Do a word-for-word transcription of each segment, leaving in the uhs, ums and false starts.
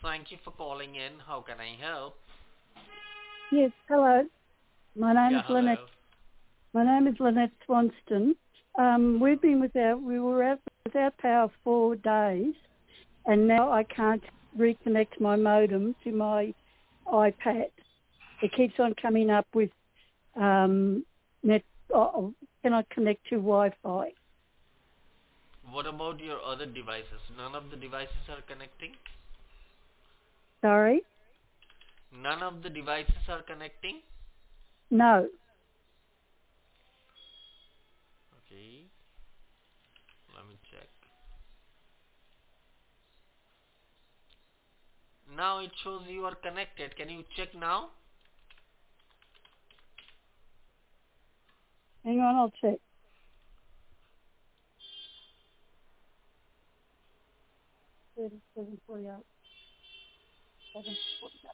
Thank you for calling in. How can I help? Yes, hello. My name Yeah, is Lynette. hello. My name is Lynette Swanston. Um, we've been without, we were out without power four days, and now I can't reconnect my modem to my iPad. It keeps on coming up with um, net. Oh, cannot connect to Wi-Fi. What about your other devices? None of the devices are connecting? Sorry, None of the devices are connecting? no. Okay, let me check. Now it shows you are connected. Can you check now? Hang on, I'll check. Thirty-seven forty-eight. Seven forty-eight.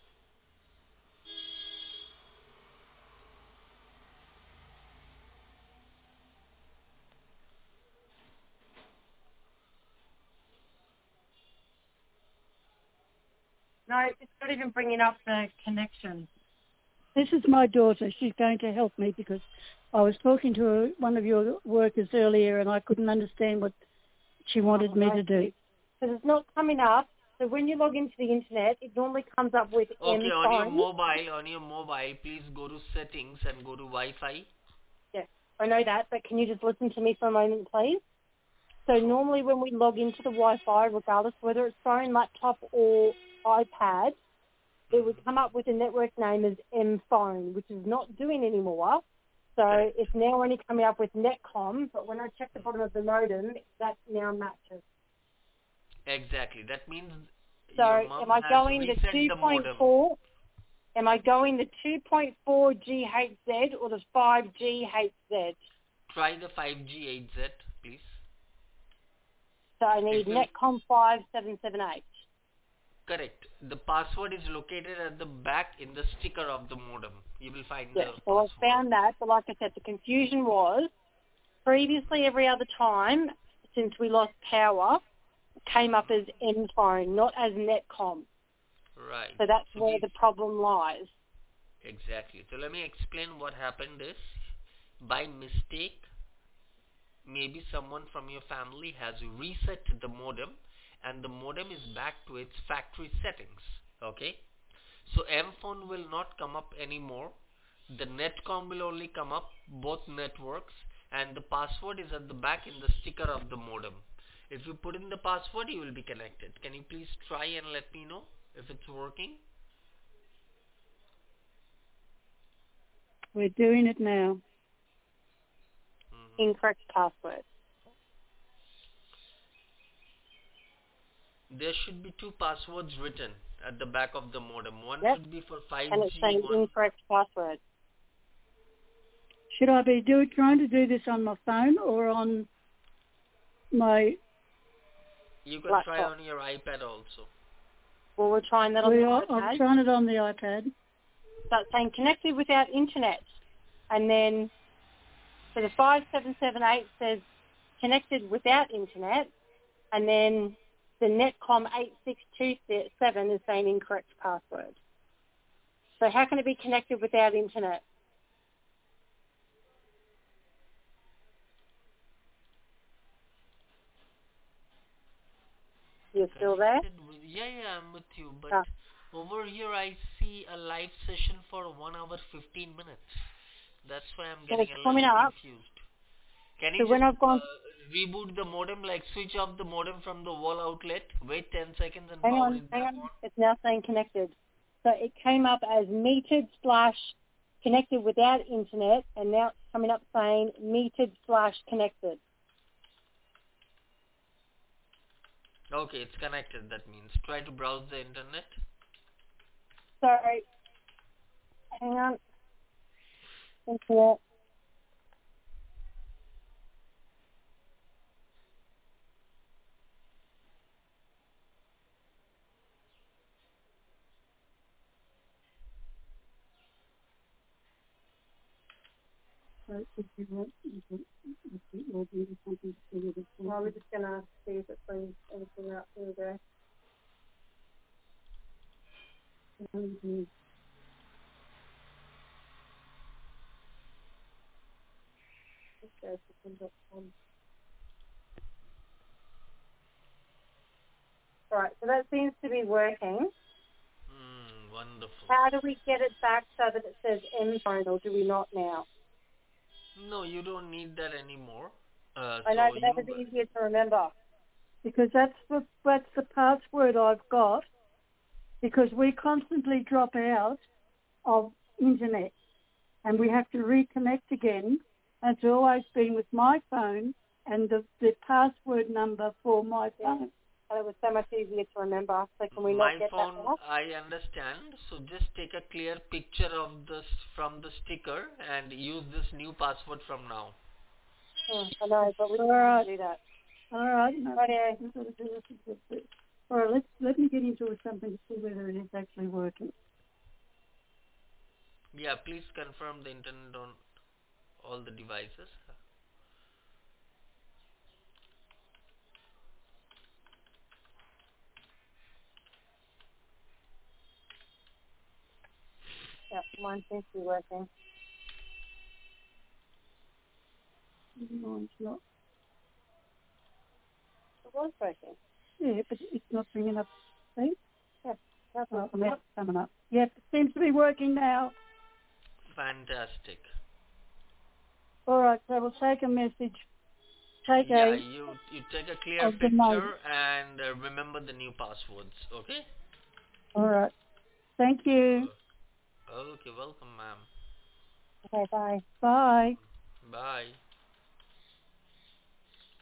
No, it's not even bringing up the connection. This is my daughter. She's going to help me because I was talking to her, one of your workers earlier, and I couldn't understand what she wanted Oh, me no. to do. Because it's not coming up. So when you log into the internet, it normally comes up with Okay, M on your phone. mobile, on your mobile, please go to settings and go to Wi-Fi. Yes, I know that, but can you just listen to me for a moment, please? So normally when we log into the Wi-Fi, regardless whether it's phone, laptop or iPad, it would come up with a network name as M phone, which is not doing anymore. So Correct. it's now only coming up with Netcom, but when I check the bottom of the modem, that now matches. Exactly. That means So your mom am I has going the reset the modem. two point four? Am I going the two point four G H Z or the five G H Z? Try the five G eight Z, please. So I It need will Netcom five seven seven eight. correct. The password is located at the back in the sticker of the modem. You will find Yes, the so I password. found that, but like I said, the confusion was previously every other time since we lost power, it came up as M phone, not as Netcom. Right. So that's So where we the problem lies. exactly. So let me explain what happened is by mistake maybe someone from your family has reset the modem and the modem is back to its factory settings. Okay. So M phone will not come up anymore. The netcom will only come up, both networks, and the password is at the back in the sticker of the modem. If you put in the password, you will be connected. Can you please try and let me know if it's working? We're doing it now. hmm Incorrect password. There should be two passwords written at the back of the modem. One Yep. should be for And it's five G, saying one incorrect password. Should I be do, trying to do this on my phone or on my... you can try Laptop. on your iPad also. Well, we're trying that on the We are, I'm iPad. trying it on the iPad. So it's saying connected without internet. And then so the five seven seven eight says connected without internet. And then the Netcom eight six two seven is saying incorrect password. So how can it be connected without internet? You're still there? Connected with, yeah, yeah, I'm with you. But Oh. over here I see a live session for one hour fifteen minutes. That's why I'm So getting it's a coming little up. confused. Can you So when just I've gone, uh, reboot the modem, like switch off the modem from the wall outlet, wait ten seconds and hang power on, it hang back on, on? it's now saying connected. So it came up as metered slash connected without internet, and now it's coming up saying metered slash connected. Okay, it's connected, that means. Try to browse the internet. So hang on, internet. So if you want, you can, you can log into something to do with it. Well, we're just gonna see if it brings anything up. Here we go. Mhm. All right, so that seems to be working. Mm, wonderful. How do we get it back so that it says M phone, or do we not now? No, you don't need that anymore. Uh, I know, so but that you, was easier to remember. Because that's the that's the password I've got. Because we constantly drop out of internet, and we have to reconnect again. It's always been with my phone and the, the password number for my phone. And it was so much easier to remember. So can we my not get phone, that back? I understand. So just take a clear picture of this from the sticker and use this new password from now. Hmm, I know, but we All can't right. do that. All right. No, Rightio. we've got to do this, this, this. All right. Let's let me get into something to see whether it is actually working. Yeah, please confirm the internet on all the devices. Yeah, mine seems to be working. No, it's not. It was working. Yeah, but it's not bringing up. See? Yeah, that's Oh, awesome. now it's coming up. Yep, it seems to be working now. Fantastic. All right. So we'll take a message. Take Yeah, a you you take a clear of the mode. picture and uh, remember the new passwords. Okay. All right. Thank you. Okay, welcome, ma'am. Okay, bye. Bye. Bye.